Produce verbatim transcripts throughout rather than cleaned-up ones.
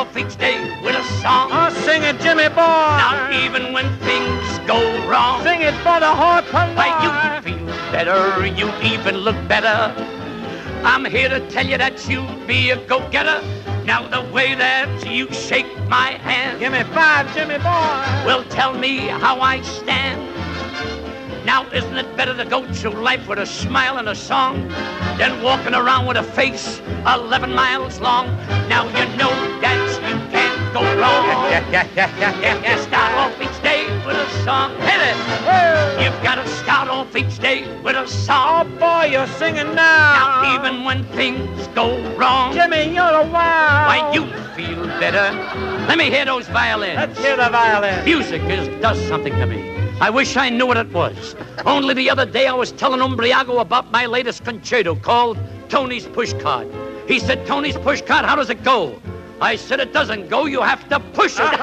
off each day with a song. Oh, sing it, Jimmy boy. Now even when things go wrong, sing it for the heart why, you feel better, you even look better. I'm here to tell you that you'll be a go-getter. Now the way that you shake my hand, give me five, Jimmy boy, will tell me how I stand. Now isn't it better to go through life with a smile and a song than walking around with a face eleven miles long? Now you know that you can't go wrong. Yeah, yeah, yeah, yeah, yeah, If yeah. you start off each day with a song, hit it. Hey. You've got to start off each day with a song. Oh boy, you're singing now. Now even when things go wrong, Jimmy, you're a wow. why, you feel better. Let me hear those violins. Let's hear the violin. Music is, does something to me. I wish I knew what it was. Only the other day I was telling Umbriago about my latest concerto called Tony's Pushcart. He said, Tony's Pushcart, how does it go? I said, it doesn't go, you have to push it. A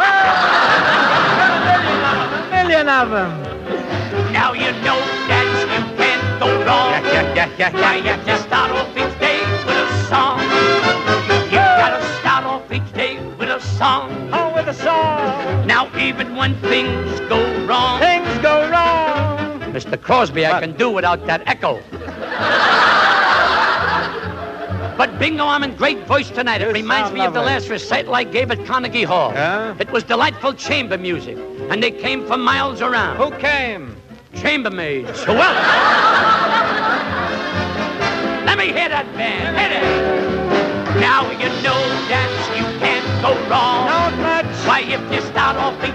million of them. Now you know that you can't go wrong. Yeah, yeah, yeah, yeah, Why, yeah, if you start off each day with a song, you gotta start off each day with a song. Oh, with a song. Now even when things go wrong, Things go wrong. Mister Crosby, I What? can do without that echo. But bingo, I'm in great voice tonight. It You reminds sound me of the lovely. last recital I gave at Carnegie Hall. Yeah? It was delightful chamber music, and they came from miles around. Who came? Chambermaids. Well, let me hear that band. Hit it. Now you know that you can't go wrong. Not much. Why, if you start off each